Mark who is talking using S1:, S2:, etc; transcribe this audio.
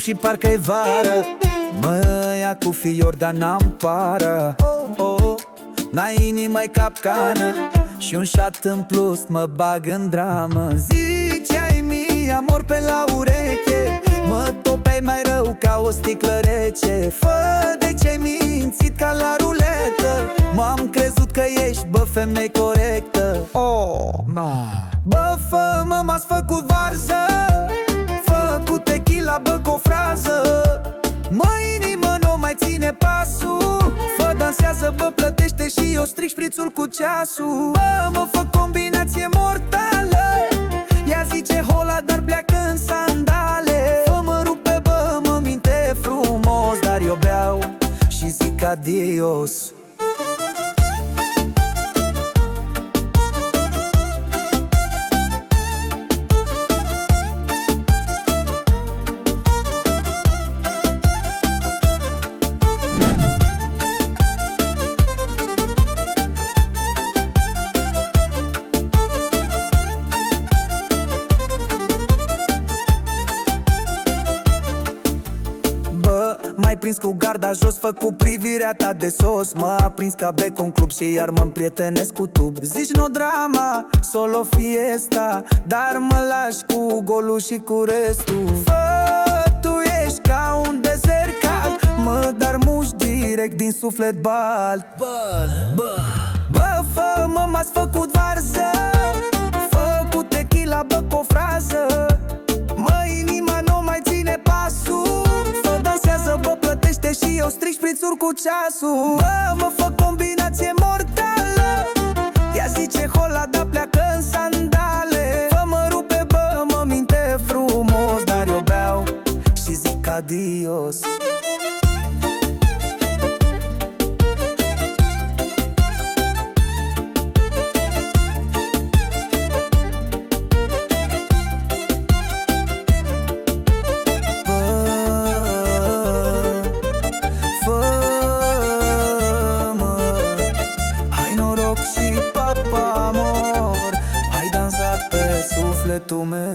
S1: și parcă-i vară. Mă ia cu fior, dar n-am pară. N-ai inimă-i capcană și un șat în plus mă bag în dramă. Ziceai mie amor pe la ureche, mă topeai mai rău ca o sticlă rece. Fă de ce-ai mințit ca la ruletă, m-am crezut că ești, bă, femei corectă. Bă, fă-mă, m-ați făcut varză, fă cu tequila, bă, cu o frază. Mă, inimă, nu mai ține pasul, fă, dansează, bă, plătește și eu stric șprițul cu ceasul. Bă, mă, fă combinație mortală, ea zice hola, dar pleacă în sandale. Fă, mă rupe, bă, mă minte frumos, dar eu beau și zic adios. M-ai prins cu garda jos, fă cu privirea ta de sos. M-a prins ca bec un club și iar mă împrietenesc cu tub. Zici no drama, solo fiesta, dar mă lași cu golul și cu restul. Fă, tu ești ca un desert cald, mă, dar muși direct din suflet bald. Bă, fă, mă, m-ați făcut varză, fă cu tequila, bă, cu o frază. Mă, inima nu mai ține pasul, fă, dansează, bă, plătește și eu stric șprițuri cu ceasul. Bă, mă, fă combinație mortală, ea zice hola, dar pleacă în sandale. Fă, mă rupe, bă, mă minte frumos, dar eu beau și zic adios. Ai dansat pe sufletul meu.